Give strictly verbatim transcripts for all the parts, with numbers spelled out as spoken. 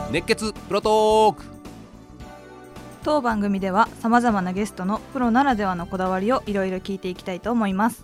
熱血プロトーク。 当番組ではさまざまなゲストのプロならではのこだわりをいろいろ聞いていきたいと思います。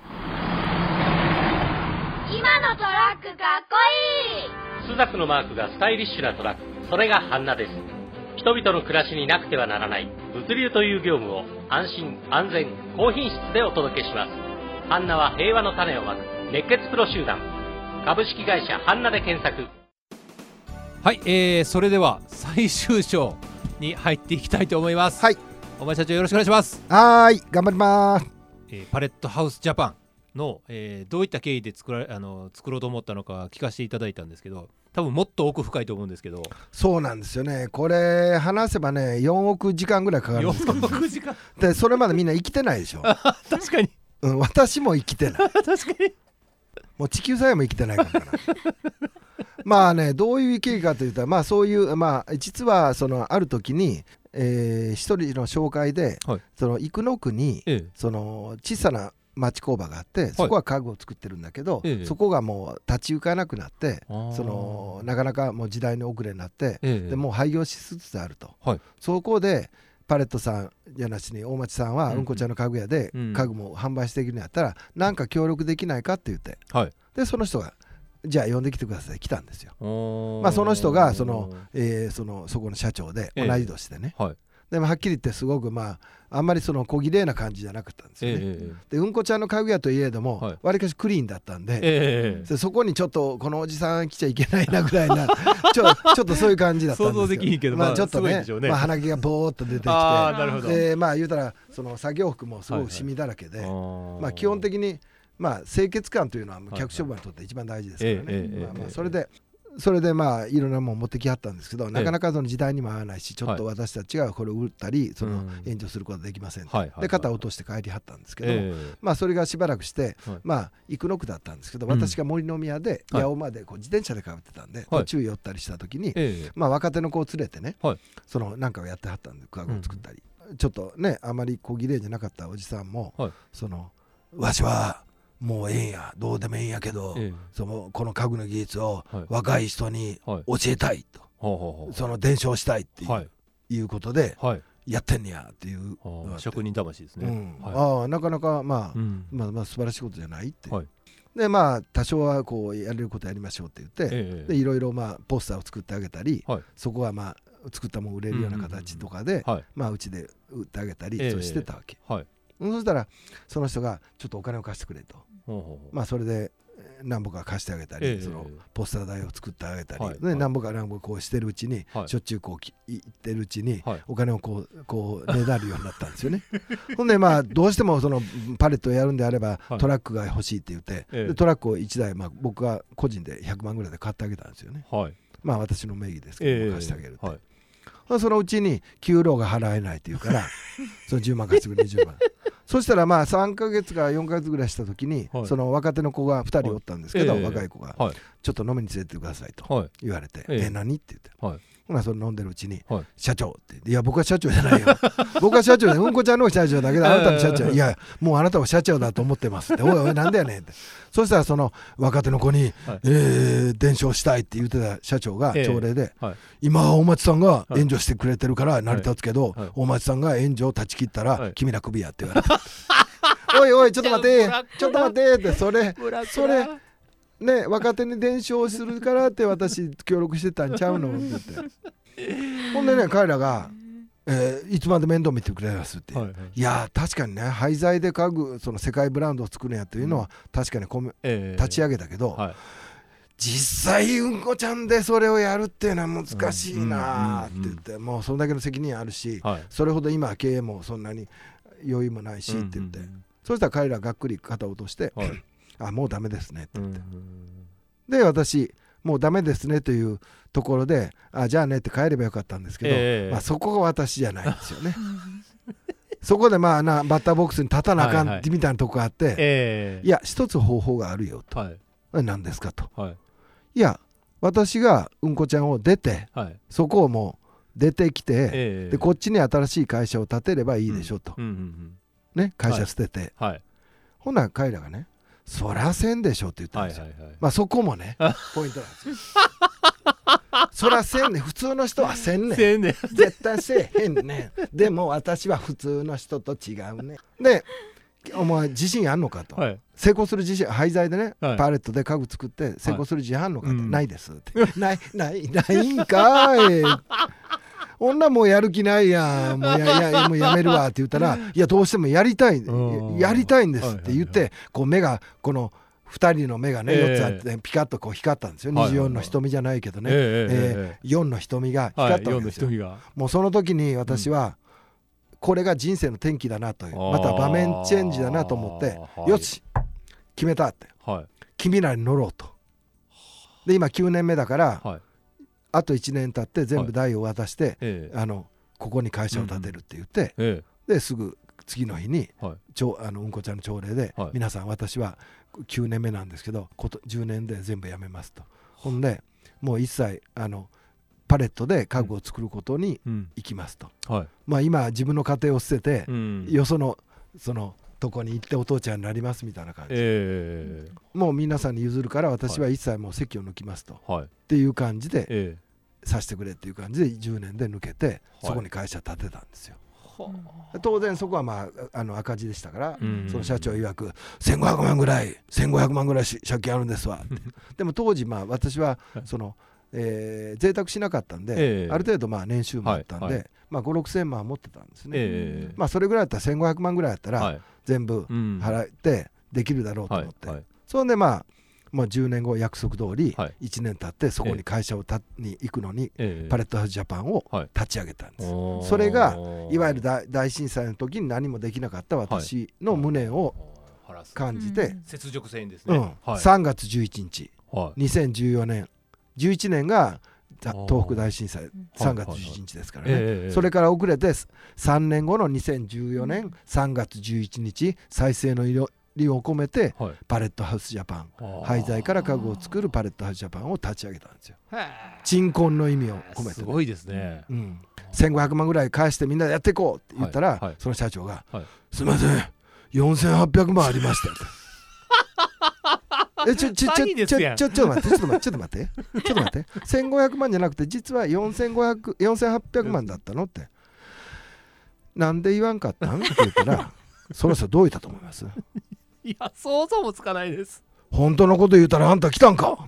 今のトラックかっこいい。 スザクのマークがスタイリッシュなトラック、それがハンナです。人々の暮らしになくてはならない物流という業務を安心安全高品質でお届けします。ハンナは平和の種をまく熱血プロ集団、株式会社ハンナで検索。 はい、えー、それでは最終章に入っていきたいと思います。 はい、 お前社長よろしくお願いします。 はーい、頑張ります。 えー、パレットハウスジャパンの、えー、どういった経緯で作らあの作ろうと思ったのか聞かせていただいたんですけど、多分もっと奥深いと思うんですけど。 そうなんですよね。これ話せばねよんおくじかんぐらいかかるんですけど、ね、 よんおくじかんでそれまでみんな生きてないでしょ確かに、 うん、私も生きてない確かにもう地球さえも生きてないからなまあね、どういう経緯かというと、まあそういうまあ実はそのある時に、えー、一人の紹介で、はい、その生野区に、ええ、その小さな町工場があって、そこは家具を作ってるんだけど、はい、そこがもう立ち行かなくなって、そのなかなかもう時代の遅れになって、ええ、でもう廃業しつつあると、はい、そこでパレットさんやなしに大町さんはうんこちゃんの家具屋で家具も販売していくんやったらなんか協力できないかって言って、はい、でその人がじゃあ呼んできてください来たんですよ。まあその人がその、えー、そのそこの社長で同い年でね、えーはい、でもはっきり言ってすごくまああんまりその小綺麗な感じじゃなかったんですよね、えー、でうんこちゃんの家具屋といえどもわり、はい、かしクリーンだったんで、えー、でそこにちょっとこのおじさん来ちゃいけないなぐらいなちょ、ちょっとそういう感じだったんですよ。 想像できんけど、 まあ、ちょっと ね, ね、まあ、鼻毛がボーっと出てきてあなるほどでまあ言うたらその作業服もすごくシミだらけで、はいはい、まあ基本的にまあ清潔感というのは客商売にとって一番大事ですからね、まあまあそれでそれでまあいろんなもの持ってきはったんですけど、なかなかその時代にも合わないし、ちょっと私たちがこれを売ったりその援助することはできませんと、で肩を落として帰りはったんですけど、まあそれがしばらくしてまあ生野区だったんですけど、私が森の宮で八尾までこう自転車で通ってたんで、途中寄ったりした時にまあ若手の子を連れてね、そのなんかをやってはったんで家具を作ったり、ちょっとねあまり小綺麗じゃなかったおじさんもそのわしはもうええんやどうでもええんやけど、ええ、そのこの家具の技術を若い人に教えたいと、はい、その伝承したいっていう、はい、いうことでやってんねやっていう、 はい、職人魂ですね、 うんはい、あなかなか、まあうん、まあまあ素晴らしいことじゃないって、はい、でまあ多少はこうやれることやりましょうって言って、ええ、でいろいろまあポスターを作ってあげたり、はい、そこはまあ作ったもん売れるような形とかで、うんうんうん、まあうちで売ってあげたり、ええ、そうしてたわけ、はい、そしたらその人がちょっとお金を貸してくれと、まあそれで何ぼか貸してあげたり、えー、そのポスター台を作ってあげたり、はい、で何ぼか何ぼかこうしてるうちに、はい、しょっちゅうこう行ってるうちに、はい、お金をこうこうねだるようになったんですよねほんでまあどうしてもそのパレットをやるんであれば、はい、トラックが欲しいって言って、えー、でトラックをいちだい、まあ、僕が個人でひゃくまんぐらいで買ってあげたんですよね、はい、まあ私の名義ですけど、えー、貸してあげるって、はい、そのうちに給料が払えないっていうからそのじゅうまん貸してくれにじゅうまんそしたらまあさんかげつかよんかげつぐらいした時に、はい、その若手の子がふたりおったんですけど、はい、若い子が、はい、ちょっと飲みに連れてってくださいと言われて、はい、えー、何って言って、はい、ほなそれ飲んでるうちに、はい、社長って、いや僕は社長じゃないよ僕は社長でうんこちゃんの社長だけどあなたの社長いやもうあなたは社長だと思ってますっておいおいなんだよねってそしたらその若手の子に、はい、えー、伝承したいって言ってた社長が朝礼で、えーはい、今大町さんが援助してくれてるから成り立つけど、はいはい、大町さんが援助を断ち切ったら、はい、君らクビやって言われておいおいちょっと待ってちょっと待ってってそれそれね若手に伝承するからって私協力してたんちゃうのって言ってほんでね彼らが、えー、いつまで面倒見てくれますって、はいはい、いや確かにね廃材で家具その世界ブランドを作るんやというのは確かにこめ、えー、立ち上げたけど、はい、実際うんこちゃんでそれをやるっていうのは難しいなって言って、もうそれだけの責任あるし、はい、それほど今経営もそんなに余裕もないしって言って、うんうんうん、そしたら彼らがっくり肩を落として、はい、あもうダメですねって言って、うんうん、で私もうダメですねというところであじゃあねって帰ればよかったんですけど、えーまあ、そこが私じゃないんですよねそこでまあなバッターボックスに立たなあかんみたいなとこがあって、はいはいえー、いや一つ方法があるよと、はい、何ですかと、はい、いや私がうんこちゃんを出て、はい、そこをもう出てきて、えー、でこっちに新しい会社を建てればいいでしょと、うんうんうんうんね、会社捨てて、はいはい、ほな彼らがねそらせんでしょって言ったんですよ、はいはいはい、まあそこもねポイントなんですよそらせんねん、普通の人はせんねん、 せんねん絶対せえへんねん。でも私は普通の人と違うね。でお前自信あんのかと、はい、成功する自信、廃材でね、はい、パレットで家具作って成功する自信あんのかって、はい、ないですってないないないんかい女もうやる気ないやん、もう や, や, もうやめるわって言ったらいやどうしてもやりたいやりたいんですって言って、はいはいはい、こう目がこのふたりの目がね、えー、よっつあってピカッとこう光ったんですよ、はいはいはい、にじゅうよんの瞳じゃないけどね、えーえー、よんの瞳が光ったわけですよ、はい、よんの瞳がもうその時に私は、うんこれが人生の転機だなという、また場面チェンジだなと思って、はい、よし決めたって、はい、君らに乗ろうと。で今きゅうねんめだから、はい、あといちねん経って全部代を渡して、はいええ、あのここに会社を建てるって言って、うんええ、ですぐ次の日に、はい、ちょあのうんこちゃんの朝礼で、はい、皆さん私はきゅうねんめなんですけどことじゅうねんで全部やめますと。ほんでもう一切あのパレットで家具を作ることに行きますと、うんはい、まあ今自分の家庭を捨てて、うん、よそのそのとこに行ってお父ちゃんになりますみたいな感じ、えー、もう皆さんに譲るから私は一切もう席を抜きますと、はい、っていう感じで、えー、させてくれっていう感じでじゅうねんで抜けて、はい、そこに会社建てたんですよ、はい、当然そこはまあ、あの赤字でしたから、うん、その社長曰くせんごひゃくまんぐらいせんごひゃくまんぐらい借金あるんですわでも当時まあ私はそのえー、贅沢しなかったんで、えー、ある程度まあ年収もあったんで、はいはいまあ、ご、ろくせんまん持ってたんですね、えーまあ、それぐらいだったらせんごひゃくまんぐらいだったら全部払ってできるだろうと思って、はいはい、そんでまあもうじゅうねんご約束通りいちねん経ってそこに会社をたに行くのにパレットハウスジャパンを立ち上げたんです、はい、それがいわゆる 大, 大震災の時に何もできなかった私の無念を感じて、 雪辱戦ですね、 うんはい、さんがつじゅういちにち、はい、にせんじゅうよねんじゅういちねんが東北大震災さんがつじゅういちにちですからね、はいはいはい、それから遅れてさんねんごのにせんじゅうよねんさんがつじゅういちにち再生の祈りを込めて、はい、パレットハウスジャパン廃材から家具を作るパレットハウスジャパンを立ち上げたんですよ。鎮魂の意味を込めて、ね、 すごいですね、うん、 せんごひゃくまんぐらい返してみんなでやっていこうって言ったら、はいはい、その社長が、はい、すいませんよんせんはっぴゃくまんありましたってえちょちょちょちょちょちょっと待ってちょっと待ってちょっと待ってちょっと待ってせんごひゃくまんじゃなくて実はよんせんごひゃく よんせんはっぴゃくまんだったのってなんで言わんかったんって言ったらその人どう言ったと思います？ いや想像もつかないです。 本当のこと言うたらあんた来たんか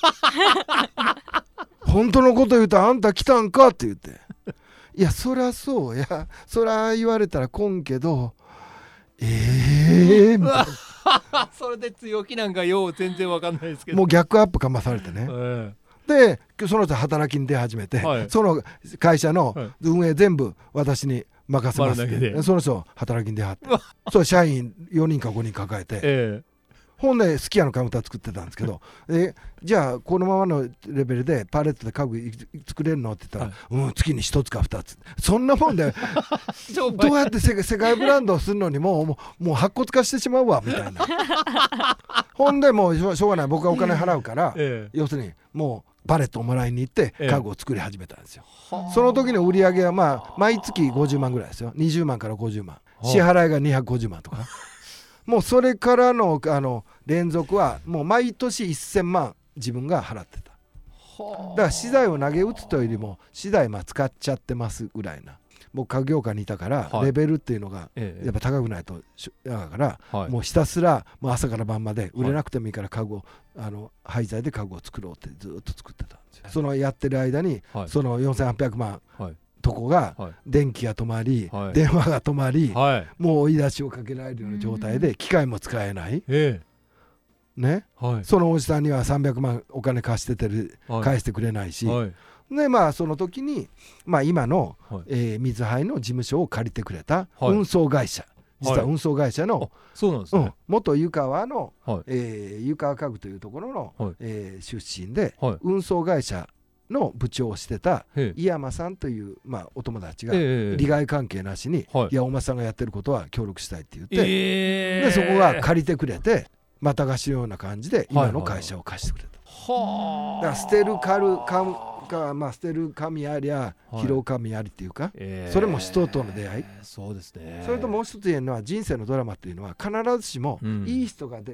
本当のこと言うたらあんた来たんかって言っていやそりゃそうやそりゃ言われたら来んけどええー、みたいなそれで強気なんかよう全然わかんないですけどもう逆アップかまされてね、えー、でその人働きに出始めて、はい、その会社の運営全部私に任せますって、はい、その人働きに出はってそう社員よにんかごにん抱えて、えー本来スキヤのカウンター作ってたんですけどえじゃあこのままのレベルでパレットで家具作れるのって言ったら、はい、うん月にひとつかふたつそんなもんでどうやって世界ブランドをするのにもうもうもう白骨化してしまうわみたいなほんでもうしょうがない僕がお金払うから、ええ、要するにもうパレットをもらいに行って家具を作り始めたんですよ、ええ、その時の売り上げはまあ毎月ごじゅうまんぐらいですよにじゅうまんからごじゅうまん支払いがにひゃくごじゅうまんとかもうそれからのあの連続はもう毎年せんまん自分が払ってた。だから資材を投げ打つというよりも資材まあ使っちゃってますぐらいな。僕家具業界にいたからレベルっていうのがやっぱ高くないとだからもうひたすらもう朝から晩まで売れなくてもいいから家具をあの廃材で家具を作ろうってずっと作ってたんですよ。そのやってる間にそのよんせんはっぴゃくまんとこが電気が止まり、はい、電話が止まり、はい、もう追い出しをかけられるような状態で機械も使えない、ええねはい、そのおじさんにはさんびゃくまんお金貸しててる、はい、返してくれないし、はい、でまあその時に、まあ、今の、はいえー、水灰の事務所を借りてくれた運送会社、はい、実は運送会社の、はいそうなんですねうん、元湯川の、はいえー、湯川家具というところの、はいえー、出身で、はい、運送会社の部長をしてた井山さんという、まあ、お友達が利害関係なしに、はい、いやお前さんがやってることは協力したいって言って、えー、でそこが借りてくれてまた貸しのような感じで今の会社を貸してくれた、はいはい、だから捨てるかるかか、まあ、捨てる神ありゃ拾う神ありっていうか、えー、それも人との出会い、 そうですね。 それともう一つ言えるのは人生のドラマっていうのは必ずしもいい人が出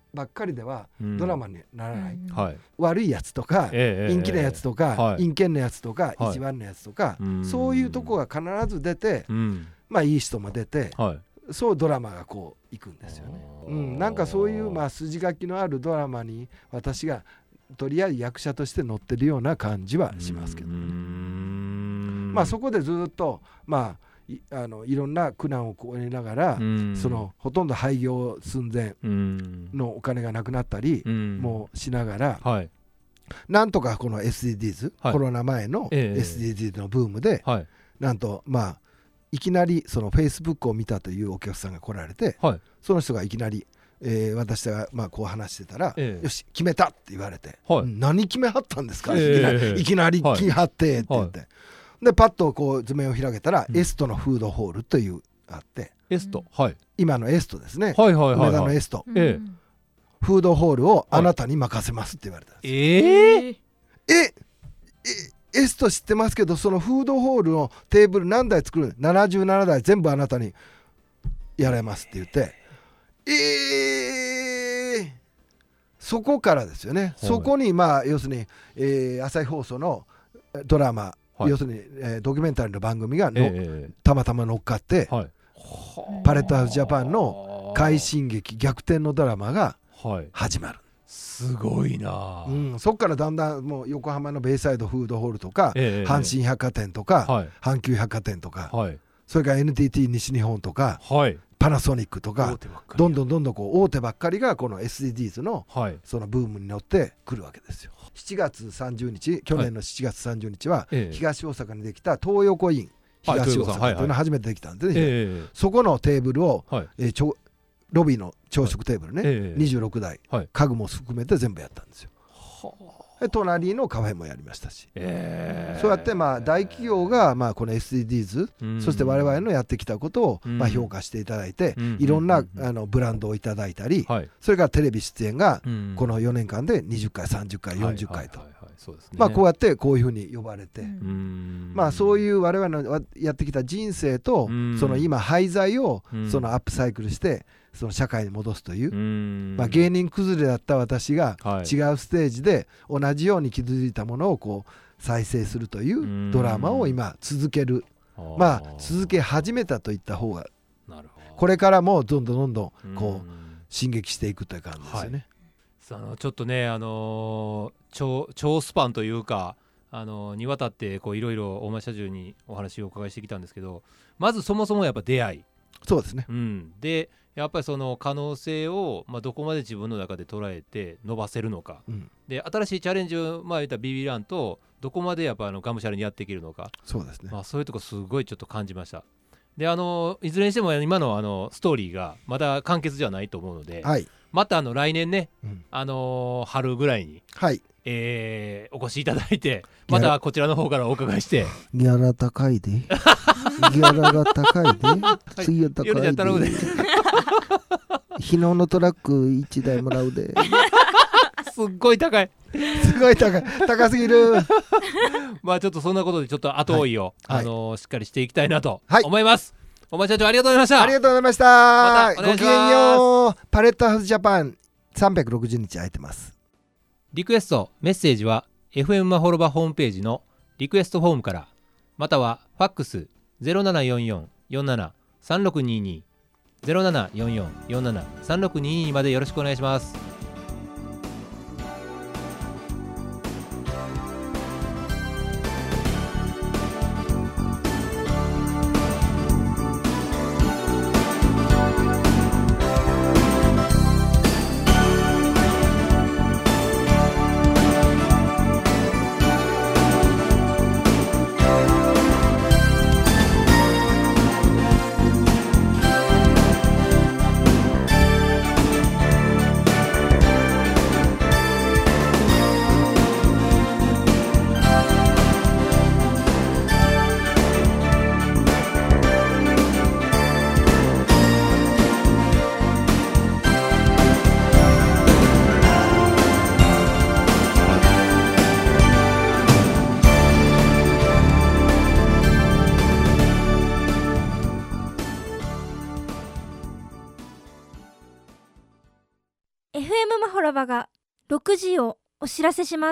ばっかりではドラマにならない、 うんはい、 悪いやつとか、えー、陰気なやつとか、えー、陰険なやつとか、はい、意地悪なやつとか、はい、そういうとこが必ず出て、うん、まあいい人も出て、はい、そうドラマがこういくんですよね、うん、なんかそういうまあ筋書きのあるドラマに私がとりあえず役者として乗ってるような感じはしますけどね。まあそこでずっとまあい, あのいろんな苦難を越えながら、うん、そのほとんど廃業寸前のお金がなくなったりもしながら、うんはい、なんとかこの エスディージーズ、はい、コロナ前の エスディージーズ のブームで、はい、なんとまあいきなりそのフェイスブックを見たというお客さんが来られて、はい、その人がいきなり、えー、私がまあこう話してたら、えー、よし決めたって言われて、はい、何決めはったんですか、えー、いきなり決めはってって言って、はいでパッとこう図面を開けたら、うん、エストのフードホールというあってエスト、はい、 今のエストですね、 はいはいはいはい、 梅田のエスト、うん、フードホールをあなたに任せますって言われたんです、 はい、えー、 ええエスト知ってますけどそのフードホールのテーブル何台作るななじゅうななだい全部あなたにやれますって言ってえー、そこからですよね、はい、そこにまあ要するに、えー、朝日放送のドラマはい、要するに、えー、ドキュメンタリーの番組がの、えー、たまたま乗っかって、はい、パレットハウスジャパンの快進撃逆転のドラマが始まる、はい、 すごいな、 うん、そこからだんだんもう横浜のベイサイドフードホールとか、えー、阪神百貨店とか、はい、阪急百貨店とか、はい、それから エヌティーティー 西日本とか、はい、パナソニックとかどんどんどんどんこう大手ばっかりがこの エスディージーズ のそのブームに乗ってくるわけですよ。しちがつさんじゅうにち去年のしちがつさんじゅうにちは東大阪にできた東横イン東大阪というのが初めてできたんでね、そこのテーブルをえちょロビーの朝食テーブルねにじゅうろくだい家具も含めて全部やったんですよ。隣のカフェもやりましたし、えー、そうやってまあ大企業がまあこの エスディージーズ、うん、そして我々のやってきたことをまあ評価していただいて、うん、いろんなあのブランドをいただいたり、うん、それからテレビ出演がこのよねんかんでにじゅっかいさんじゅっかいよんじゅっかいとまあこうやってこういうふうに呼ばれて、うん、まあそういう我々のやってきた人生と、うん、その今廃材をそのアップサイクルしてその社会に戻すという、まあ、芸人崩れだった私が違うステージで同じように築いたものをこう再生するというドラマを今続ける、まあ続け始めたといった方がこれからもどんどんどんどんこう進撃していくという感じですよね。 はい、あのちょっとね、あのー、超、超スパンというか、あのー、にわたっていろいろ大前社長にお話をお伺いしてきたんですけど、まずそもそもやっぱ出会い、 そうですね、 うん、でやっぱりその可能性を、まあ、どこまで自分の中で捉えて伸ばせるのか、うん、で新しいチャレンジを、まあ、言ったビビランとどこまでやっぱあのがむしゃらにやっていけるのか、 そうですね、 まあ、そういうとこすごいちょっと感じました。であのいずれにしても今 の, あのストーリーがまだ完結じゃないと思うので、はい、またあの来年ね、うん、あの春ぐらいに、はいえー、お越しいただいてまたこちらの方からお伺いしてギャラ高いでギャラが高いで次は高いで日野のトラックいちだいもらうですっごい高いすごい高い高すぎるまあちょっとそんなことでちょっと後追いを、はいあのー、しっかりしていきたいなと思います、はい、お前社長ありがとうございました。 ありがとうございました。またごきげんよう。パレットハウスジャパンさんびゃくろくじゅうにち空いてます。 リクエストメッセージは エフエム マホロバホームページのリクエストフォームからまたはファックス ゼロななよんよんよんななさんろくにーにー ゼロななよんよんよんななさんろくにーにーまでよろしくお願いします。 くじをお知らせします。